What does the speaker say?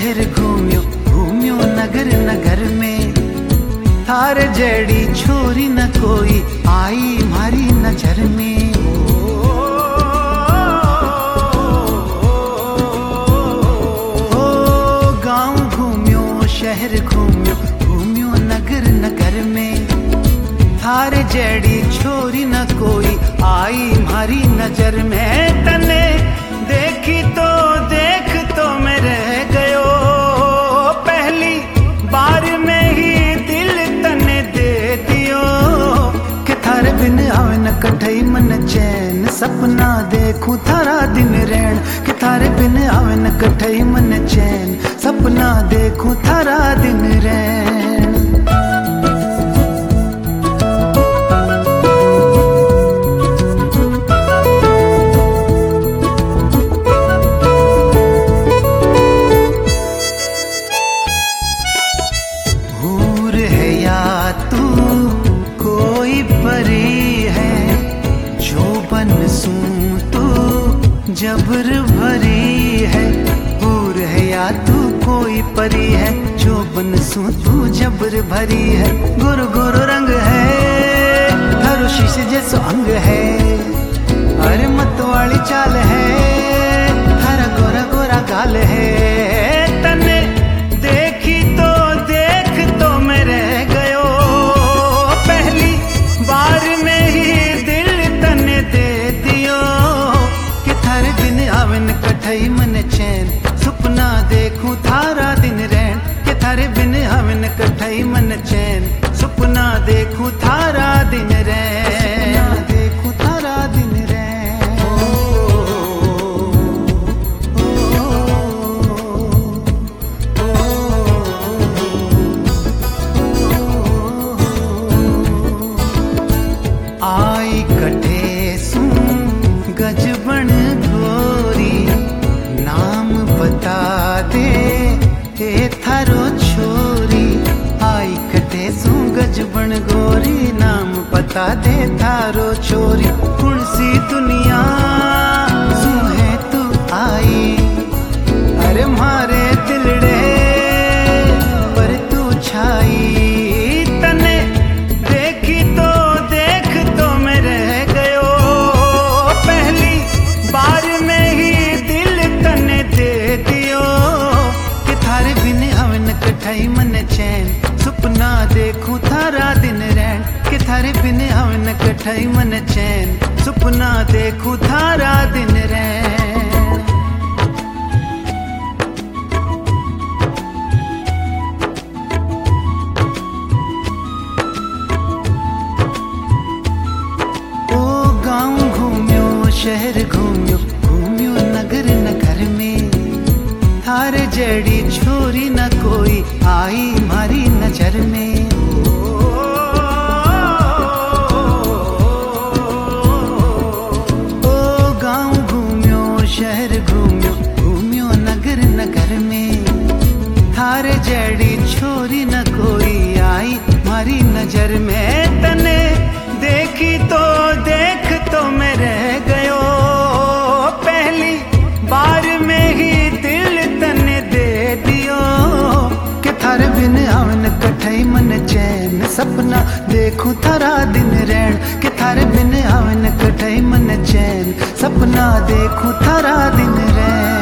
शहर घूमियो घूमियो नगर नगर में, थार जड़ी छोरी न कोई आई मारी नजर में। ओ गांव घूमियो शहर घूमियो घूमियो नगर नगर में, थार जड़ी छोरी न कोई आई मारी नजर में। तने देखी तो देख तो मैं रह गयो, पहली बार में ही दिल तने दे दियो। कि थारे बिन आवे न कठई मन चैन, सपना देखूं थारा दिन रैन। कि थारे बिन आवे न कठई मन चैन, सपना देखूं थारा दिन रैन। जबर भरी है हूर है या तू कोई परी है, जो बनसू तू जबर भरी है। गोरो गोरो रंग है थारो शीशे जैसो अंग है, अरे मत वाली चाल है थारा गोरा गोरा गाल है। तने देखी तो देख तो मैं रह गयो, पहली बार में ही दिल तने दे दियो। थारे बिन आवन कठई मन चैन, सपना देखूं थारा दिन रैन। के थारे बिन आवन कठई मन चैन, सपना देखूं थारा दिन रैन। देखूं थारा दिन रैन। आई कठे सू गजबन गोरी, नाम बता दे ए थारो छोरी। आई कटे सू गजबन गोरी, नाम बता दे थारो छोरी। कौन सी दुनिया सू है तू आई, अरे मारे दिलड़े पर तू छाई। तने देखी तो देख तो मैं रह गयो, पहली बार में ही दिल तने दे दियो। कि थारे बिन हवन कठई मन चैन, सपना देखूं थारा दिन रैन। कि थारे बिन हवन कठई मन चैन, सपना देखूं थारा दिन रैन। शहर घूमियो घूमियो नगर नगर में, थार जड़ी छोरी न कोई आई मारी नजर में। ओ गांव घूमियो शहर घूमियो घूमियो नगर नगर में, थार जड़ी छोरी न कोई आई मारी नजर में। तने देखी तो देख तो मैं रह गयो, पहली बार में ही दिल तने दे दियो। कि थारे बिन आवन कठई मन चैन, सपना देखूं थारा दिन रैन। कि थारे बिन आवन कठई मन चैन, सपना देखूं थारा दिन रैन।